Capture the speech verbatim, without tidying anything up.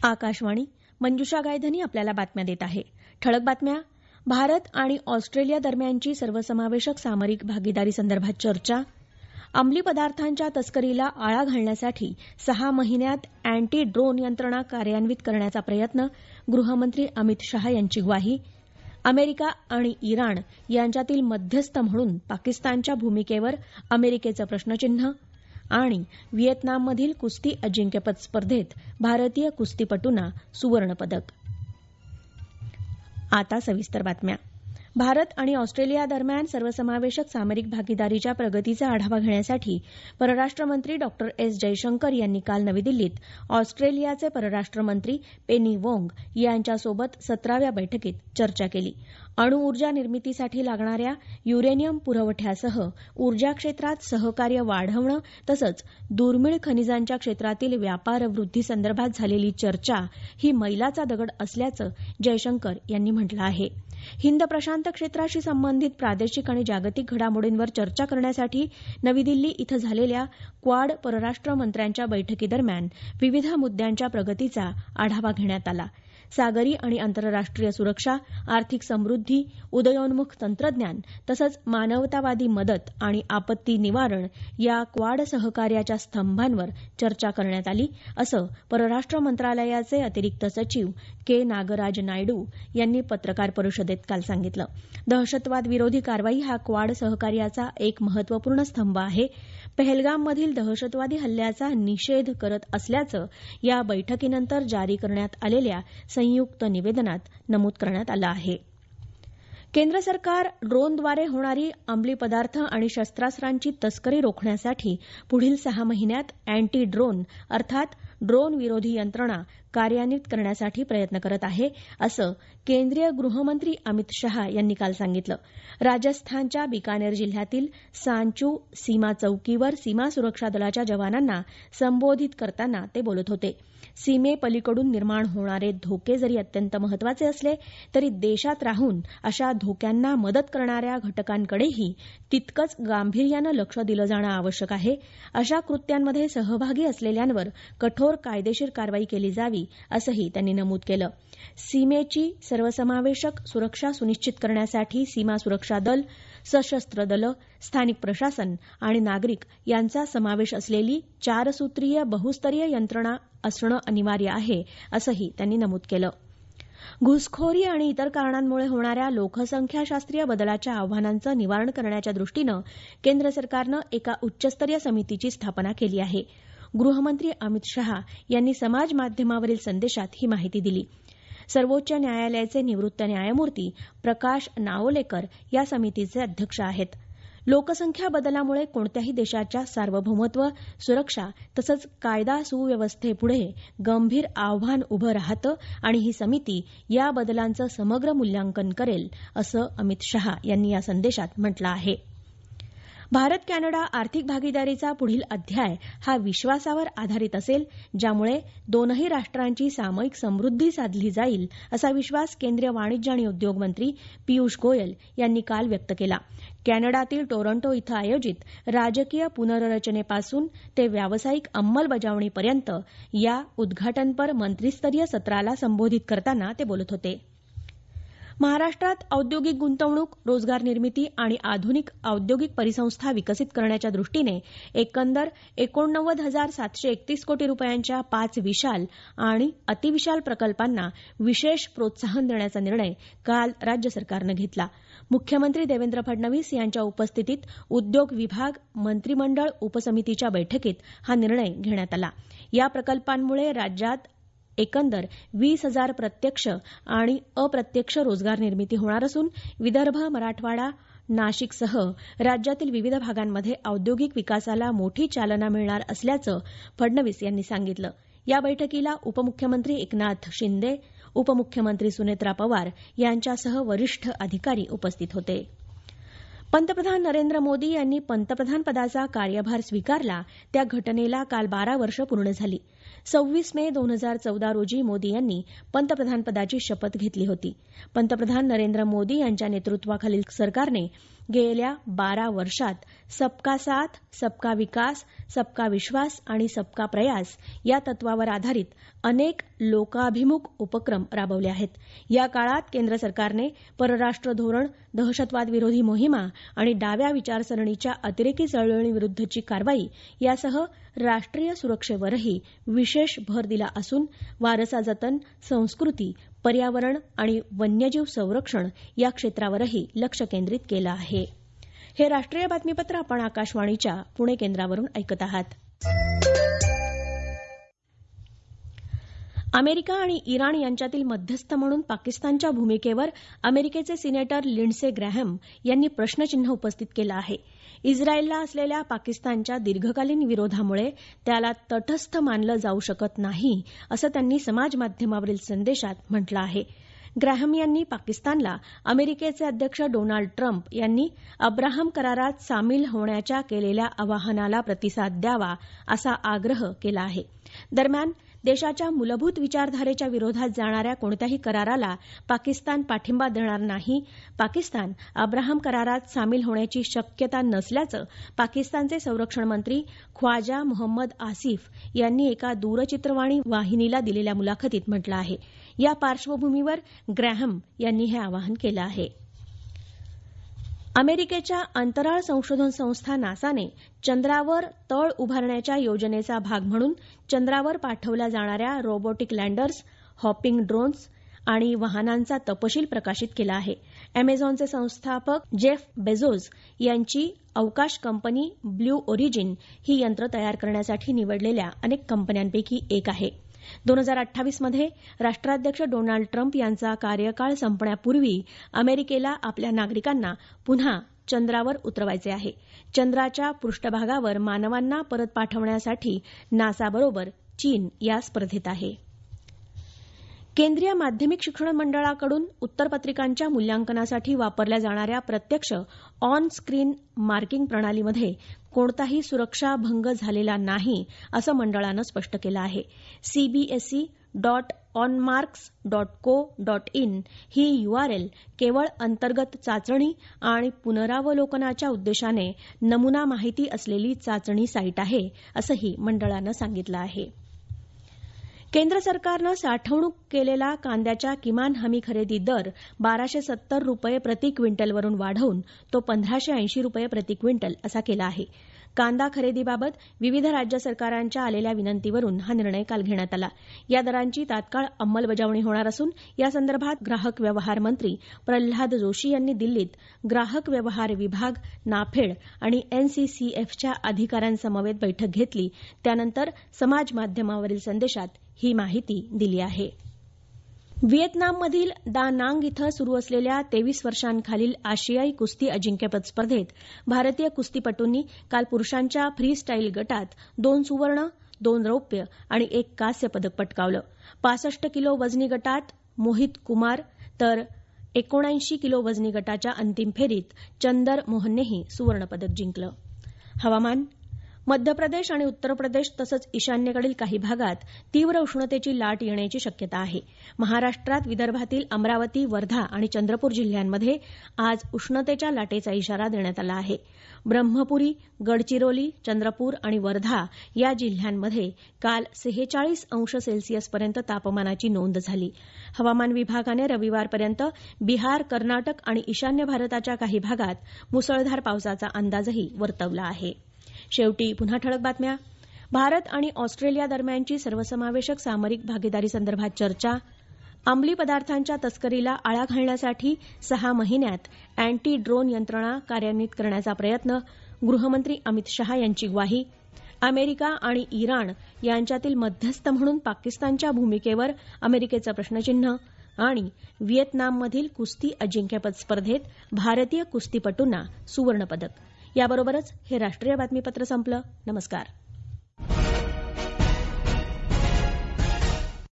आकाशवाणी मंजुषा गायधनी आपल्याला बातम्या देत आहे. ठळक बातम्या. भारत आणि ऑस्ट्रेलिया दरम्यानची सर्वसमावेशक सामरिक भागीदारी संदर्भात चर्चा. अंमली पदार्थांच्या तस्करीला आळा घालण्यासाठी सहा महिन्यात अँटी ड्रोन यंत्रणा कार्यान्वित करण्याचा प्रयत्न. गृहमंत्री अमित शहा यांची ग्वाही. अमेरिका आणि इराण यांच्यातील मध्यस्थ म्हणून पाकिस्तानच्या भूमिकेवर अमेरिकेचं प्रश्नचिन्ह. आणि व्हिएतनाममधील कुस्ती अजिंक्यपद स्पर्धेत भारतीय कुस्तीपटूंना सुवर्णपदक. आता सविस्तर बातम्या. भारत आणि ऑस्ट्रेलिया दरम्यान सर्वसमावेशक सामरिक भागीदारीच्या प्रगतीचा आढावा घेण्यासाठी परराष्ट्र मंत्री डॉ एस जयशंकर यांनी काल नवी दिल्लीत ऑस्ट्रेलियाचे परराष्ट्र मंत्री पेनी वोंग यांच्यासोबत सतराव्या बैठकीत चर्चा केली. अणुऊर्जा निर्मितीसाठी लागणाऱ्या युरेनियम पुरवठ्यासह ऊर्जा क्षेत्रात सहकार्य वाढवणं तसंच दुर्मिळ खनिजांच्या क्षेत्रातील व्यापार वृद्धीसंदर्भात झालेली चर्चा ही मैलाचा दगड असल्याचं जयशंकर यांनी म्हटलं आहे. हिंद प्रशांत क्षेत्राशी संबंधित प्रादेशिक आणि जागतिक घडामोडींवर चर्चा करण्यासाठी नवी दिल्ली इथं झालेल्या क्वाड परराष्ट्र मंत्र्यांच्या बैठकीदरम्यान विविध मुद्द्यांच्या प्रगतीचा आढावा घेण्यात आला. सागरी आणि आंतरराष्ट्रीय सुरक्षा, आर्थिक समृद्धी, उदयोन्मुख तंत्रज्ञान तसंच मानवतावादी मदत आणि आपत्ती निवारण या क्वाड सहकार्याच्या स्तंभांवर चर्चा करण्यात आली, असं परराष्ट्र मंत्रालयाचे अतिरिक्त सचिव के नागराज नायडू यांनी पत्रकार परिषदेत काल सांगितलं. दहशतवाद विरोधी कारवाई हा क्वाड सहकार्याचा एक महत्वपूर्ण स्तंभ आहे. पहलगाममधील दहशतवादी हल्ल्याचा निषेध करत असल्याचं या बैठकीनंतर जारी करण्यात आलेल्या संयुक्त निवेदनात नमूद करण्यात आलं आहे. केंद्र सरकार ड्रोनद्वारे होणारी अंमली पदार्थ आणि शस्त्रास्त्रांची तस्करी रोखण्यासाठी पुढील सहा महिन्यात अँटी ड्रोन अर्थात ड्रोन विरोधी यंत्रणा कार्यान्वित करण्यासाठी प्रयत्न करत आहे, असं केंद्रीय गृहमंत्री अमित शहा यांनी काल सांगितलं. राजस्थानच्या बिकानेर जिल्ह्यातील सांचू सीमा चौकीवर सीमा सुरक्षा दलाच्या जवानांना संबोधित करताना ते बोलत होते. सीमेपलीकडून निर्माण होणारे धोके जरी अत्यंत महत्वाचे असले तरी देशात राहून अशा धोक्यांना मदत करणाऱ्या घटकांकडेही तितकंच गांभीर्यानं लक्ष दिलं जाणं आवश्यक आहे. अशा कृत्यांमध्ये सहभागी असलेल्यांवर कठोर कायदेशीर कारवाई केली जावी, असंही त्यांनी नमूद केलं. सीमेची सर्वसमावेशक सुरक्षा सुनिश्चित करण्यासाठी सीमा सुरक्षा दल, सशस्त्र दलं, स्थानिक प्रशासन आणि नागरिक यांचा समावेश असलेली चारसूत्रीय बहुस्तरीय यंत्रणा असणं अनिवार्य आहे, असंही त्यांनी नमूद केलं. घुसखोरी आणि इतर कारणांमुळे होणाऱ्या लोकसंख्याशास्त्रीय बदलाच्या आव्हानांचं निवारण करण्याच्या दृष्टीनं केंद्र सरकारनं एका उच्चस्तरीय समितीची स्थापना केली आहे. गृहमंत्री अमित शहा यांनी समाज माध्यमावरील संदेशात ही माहिती दिली. सर्वोच्च न्यायालयाचे निवृत्त न्यायमूर्ती प्रकाश नाओलेकर या समितीचे अध्यक्ष आहेत. लोकसंख्या बदलामुळे कोणत्याही देशाच्या सार्वभौमत्व, सुरक्षा तसंच कायदा सुव्यवस्थेपुढे गंभीर आव्हान उभं राहतं आणि ही समिती या बदलांचं समग्र मूल्यांकन करेल, असं अमित शहा यांनी या संदेशात म्हटलं आहे. भारत कॅनडा आर्थिक भागीदारीचा पुढील अध्याय हा विश्वासावर आधारित असेल, ज्यामुळे दोनही राष्ट्रांची सामूहिक समृद्धी साधली जाईल, असा विश्वास केंद्रीय वाणिज्य आणि उद्योग मंत्री पियुष गोयल यांनी काल व्यक्त केला. कॅनडातील टोरंटो इथं आयोजित राजकीय पुनर्रचनेपासून ते व्यावसायिक अंमलबजावणीपर्यंत या उद्घाटनपर मंत्रीस्तरीय सत्राला संबोधित करताना ते बोलत होते. महाराष्ट्रात औद्योगिक गुंतवणूक, रोजगार निर्मिती आणि आधुनिक औद्योगिक परिसंस्था विकसित करण्याच्या दृष्टीने एकंदर एकोणनव्वद हजार सातशे एकतीस कोटी रुपयांच्या पाच विशाल आणि अतिविशाल प्रकल्पांना विशेष प्रोत्साहन देण्याचा निर्णय काल राज्य सरकारनं घेतला. मुख्यमंत्री देवेंद्र फडणवीस यांच्या उपस्थितीत उद्योग विभाग मंत्रिमंडळ उपसमितीच्या बैठकीत हा निर्णय घेण्यात आला. या प्रकल्पांमुळे राज्यात एकंदर वीस हजार प्रत्यक्ष आणि अप्रत्यक्ष रोजगार निर्मिती होणार असून विदर्भ, मराठवाडा, नाशिकसह राज्यातील विविध भागांमध्ये औद्योगिक विकासाला मोठी चालना मिळणार असल्याचं फडणवीस यांनी सांगितलं. या बैठकीला उपमुख्यमंत्री एकनाथ शिंदे, उपमुख्यमंत्री सुनेत्रा पवार यांच्यासह वरिष्ठ अधिकारी उपस्थित होते. पंतप्रधान नरेंद्र मोदी यांनी पंतप्रधानपदाचा कार्यभार स्वीकारला त्या घटनेला काल बारा वर्ष पूर्ण झाली. सव्वीस मे दोन हजार चौदा रोजी मोदी यांनी पंतप्रधानपदाची शपथ घेतली होती. पंतप्रधान नरेंद्र मोदी यांच्या नेतृत्वाखालील सरकारने गेल्या बारा वर्षात सबका साथ, सबका विकास, सबका विश्वास आणि सबका प्रयास या तत्वावर आधारित अनेक लोकाभिमुख उपक्रम राबवले आहेत. या काळात केंद्र सरकारने परराष्ट्र धोरण, दहशतवाद विरोधी मोहिमा आणि डाव्या विचारसरणीच्या अतिरेकी चळवळीविरुद्धची कारवाई यासह राष्ट्रीय सुरक्षेवरही विशेष भर दिला असून वारसा जतन, संस्कृती, पर्यावरण आणि वन्यजीव संरक्षण या क्षेत्रावरही लक्ष केंद्रित केलं आहे. हे राष्ट्रीय बातमीपत्र आपण आकाशवाणीच्या पुणे केंद्रावरून ऐकत आहात. अमेरिका आणि इराण यांच्यातील मध्यस्थ म्हणून पाकिस्तानच्या भूमिकेवर अमेरिकेचे सिनेटर लिंडसे ग्रॅहम यांनी प्रश्नचिन्ह उपस्थित केलं आहे. इस्रायलला असलेल्या पाकिस्तानच्या दीर्घकालीन विरोधामुळे त्याला तटस्थ मानलं जाऊ शकत नाही असं त्यांनी समाजमाध्यमावरील संदेशात म्हटलं आहे. ग्रॅहम यांनी पाकिस्तानला अमेरिकेचे अध्यक्ष डोनाल्ड ट्रम्प यांनी अब्राहम करारात सामील होण्याच्या केलेल्या आवाहनाला प्रतिसाद द्यावा असा आग्रह केला आहे. दरम्यान देशाच्या मूलभूत विचारधारेच्या विरोधात जाणाऱ्या कोणत्याही कराराला पाकिस्तान पाठिंबा देणार नाही. पाकिस्तान अब्राहम करारात सामील होण्याची शक्यता नसल्याचं पाकिस्तानचे संरक्षण मंत्री ख्वाजा मोहम्मद आसिफ यांनी एका दूरचित्रवाणी वाहिनीला दिलेल्या मुलाखतीत म्हटलं आहे. या पार्श्वभूमीवर ग्रॅहम यांनी हे आवाहन केलं आहे. अमेरिकेच्या अंतराळ संशोधन संस्था नासाने चंद्रावर तळ उभारण्याच्या योजनेचा भाग म्हणून चंद्रावर पाठवल्या जाणाऱ्या रोबोटिक लँडर्स, हॉपिंग ड्रोन्स आणि वाहनांचा तपशील प्रकाशित केला आहे. अमेझॉनचे संस्थापक जेफ बेझोस यांची अवकाश कंपनी ब्ल्यू ओरिजिन ही यंत्र तयार करण्यासाठी निवडलेल्या अनेक कंपन्यांपैकी एक आहे. दोन हजार अठ्ठावीस मध्ये राष्ट्राध्यक्ष डोनाल्ड ट्रम्प यांचा कार्यकाळ संपण्यापूर्वी अमेरिकेला आपल्या नागरिकांना पुन्हा चंद्रावर उतरवायचे आहे. चंद्राच्या पृष्ठभागावर मानवांना परत पाठवण्यासाठी नासाबरोबर चीन या स्पर्धेत आहे. केंद्रीय माध्यमिक शिक्षण मंडळाकडून उत्तरपत्रिकांच्या मूल्यांकनासाठी वापरल्या जाणाऱ्या प्रत्यक्ष ऑन स्क्रीन मार्किंग प्रणालीमध्ये कोणताही सुरक्षा भंग झालेला नाही असं मंडळानं स्पष्ट केलं आहे. CBSE dot onmarks dot co dot in ही यूआरएल केवळ अंतर्गत चाचणी आणि पुनरावलोकनाच्या उद्देशाने नमुना माहिती असलेली चाचणी साईट आहे असंही मंडळानं सांगितलं आहे. केंद्र सरकारनं साठवणूक केलेला कांद्याच्या किमान हमी खरेदी दर बाराशे सत्तर रुपये प्रति क्विंटलवरून वाढवून तो पंधराशे ऐंशी रुपये प्रति क्विंटल असा केला आहे. कांदा खरेदीबाबत विविध राज्य सरकारांच्या आलेल्या विनंतीवरून हा निर्णय काल घेण्यात आला. या दरांची तात्काळ अंमलबजावणी होणार असून यासंदर्भात ग्राहक व्यवहार मंत्री प्रल्हाद जोशी यांनी दिल्लीत ग्राहक व्यवहार विभाग, नाफेड आणि एनसीसीएफच्या अधिकाऱ्यांसमवेत बैठक घेतली. त्यानंतर समाज माध्यमावरील संदेशात ही माहिती दिली आहे. व्हिएतनाममधील दा नांग इथं सुरू असलेल्या तेवीस वर्षांखालील आशियाई कुस्ती अजिंक्यपद स्पर्धेत भारतीय कुस्तीपटूंनी काल पुरुषांच्या फ्री स्टाईल गटात दोन सुवर्ण, दोन रौप्य आणि एक कांस्य पदक पटकावलं. पासष्ट किलो वजनी गटात मोहित कुमार तर एकोणऐंशी किलो वजनी गटाच्या अंतिम फेरीत चंदर मोहननेही सुवर्णपदक जिंकलं. हवामान. मध्य प्रदेश आणि उत्तर प्रदेश तसंच ईशान्येकडील काही भागात तीव्र उष्णतेची लाट येण्याची शक्यता आहे. महाराष्ट्रात विदर्भातील अमरावती, वर्धा आणि चंद्रपूर जिल्ह्यांमध्ये आज उष्णतेच्या लाटेचा इशारा देण्यात आला आहे. ब्रह्मपुरी, गडचिरोली, चंद्रपूर आणि वर्धा या जिल्ह्यांमध्ये काल सेहेचाळीस अंश सेल्सिअसपर्यंत तापमानाची नोंद झाली. हवामान विभागाने रविवारपर्यंत बिहार, कर्नाटक आणि ईशान्य भारताच्या काही भागात मुसळधार पावसाचा अंदाजही वर्तवला आहे. शेवटी पुन्हा ठळक बातम्या. भारत आणि ऑस्ट्रेलिया दरम्यानची सर्वसमावेशक सामरिक भागीदारी संदर्भात चर्चा. अंमली पदार्थांच्या तस्करीला आळा घालण्यासाठी सहा महिन्यात अँटी ड्रोन यंत्रणा कार्यान्वित करण्याचा प्रयत्न. गृहमंत्री अमित शहा यांची ग्वाही. अमेरिका आणि इराण यांच्यातील मध्यस्थ म्हणून पाकिस्तानच्या भूमिकेवर अमेरिकेचं प्रश्नचिन्ह. आणि व्हिएतनाममधील कुस्ती अजिंक्यपद स्पर्धेत भारतीय कुस्तीपटूंना सुवर्णपदक. याबरोबरच हे राष्ट्रीय बातमीपत्र संपलं. नमस्कार.